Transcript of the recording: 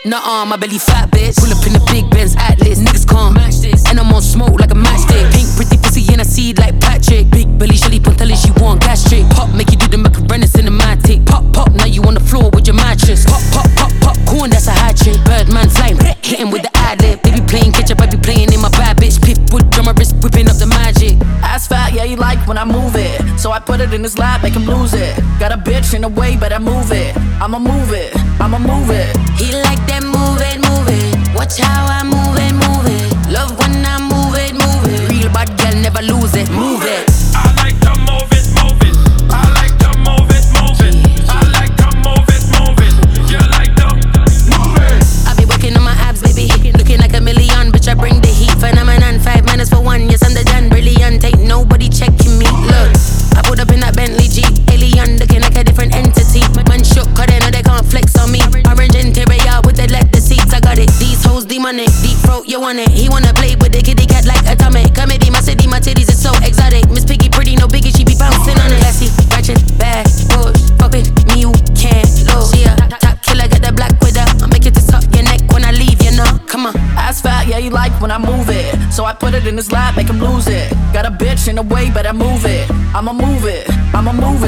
Nuh-uh, my belly fat, bitch. Pull up in the big Benz Atlas. Niggas can't match this. And I'm on smoke like a matchstick. Pink, pretty pussy in a seed like Patrick. Big belly, Shelly Pontelli, she want gastric. Pop, make you do the Macarena cinematic. Pop, pop, now you on the floor with your mattress. Pop, pop, pop, popcorn, that's a hat trick. Birdman flying, hitting with the ad-lib. They be playing ketchup, I be playing in my bad bitch. Pitbull, drum my wrist, whipping up the magic. Ass fat, yeah, you like when I move it. So I put it in his lap, make him lose it. Got a bitch in the way, but I move it. I'ma move it, I'ma move it. He like that move it, move it. Watch how I move it, move it. Love when I move it, move it. Real bad girl, never lose it, move it. I like to move it, move it. I like to move it, move it. I like to move it, move it. You like to move it. I be working on my abs, baby. Looking like a million, bitch, I bring the heat. Phenomenon, 5 minutes for 1. Yes, I'm the done, brilliant. Ain't nobody checking me, look. I put up in that Bentley Jeep. Alien, looking like a different entity. Man shook, cause they know they can't flex on me. Orange interior with the leather seats, I got it. These hoes demonic, deep throat, you want it. He wanna play with the kitty cat like Atomic. Comedy, my city, my titties is so exotic. Miss Piggy pretty, no biggie, she be bouncing on it. Classy, ratchet, bad, push, fuck with me, you can't lose. She a top killer, get the black with her. I'll make it to suck your neck when I leave, you know. Come on. Ass fat, yeah, you like when I move it. So I put it in his lap, make him lose it. Got a bitch in the way, but I move it. I'ma move it, I'ma move